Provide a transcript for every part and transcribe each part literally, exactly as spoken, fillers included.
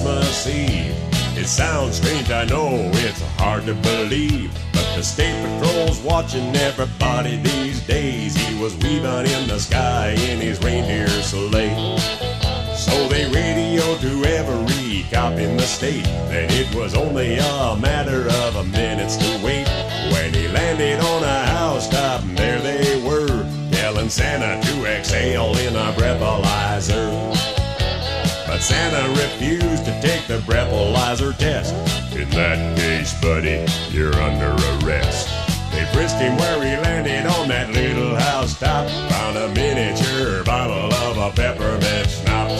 Christmas Eve. It sounds strange, I know, it's hard to believe, but the state patrol's watching everybody these days. He was weaving in the sky in his reindeer sleigh. So they radioed to every cop in the state that it was only a matter of minutes to wait. When he landed on a housetop, and there they were, telling Santa to exhale in a breathalyzer. But Santa refused to take the breathalyzer test. In that case, buddy, you're under arrest. They frisked him where he landed on that little housetop, found a miniature bottle of a peppermint schnapps.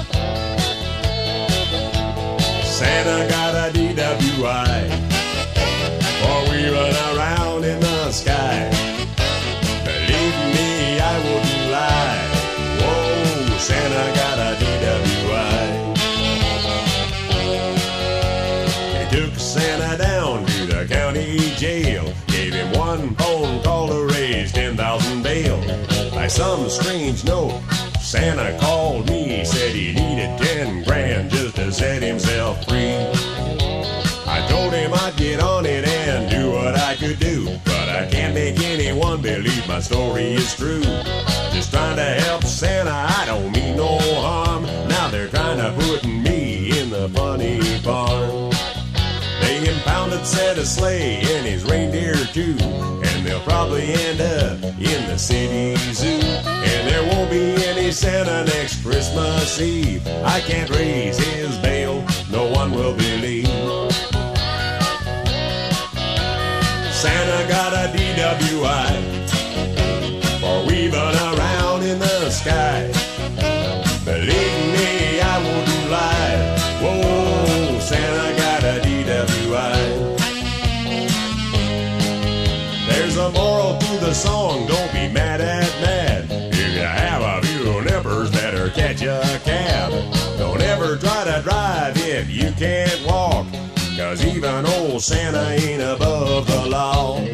Santa got a D W I for weaving around in the sky. Believe me, I wouldn't lie. Whoa, Santa got a D W I. They took Santa down to the county jail, gave him one phone call to raise ten thousand bail. By some strange note, Santa called me, said he needed ten grand just to set himself free. I told him I'd get on it and do what I could do, but I can't make anyone believe my story is true. Just trying to help Santa, I don't mean no harm. Now they're trying to put me in the funny farm. They impounded Santa's sleigh and his reindeer too, and they'll probably end up in the city zoo. And there won't be any Santa next Christmas Eve. I can't raise his bail, no one will believe. Santa got a D W I for weaving around in the sky. Believe me, I wouldn't lie. Whoa, Santa got a D W I. There's a moral to the song, don't be mad at Mad. If you have a few nippers, better catch a cab. Don't ever try to drive if you can't walk, 'cause even old Santa ain't above the law.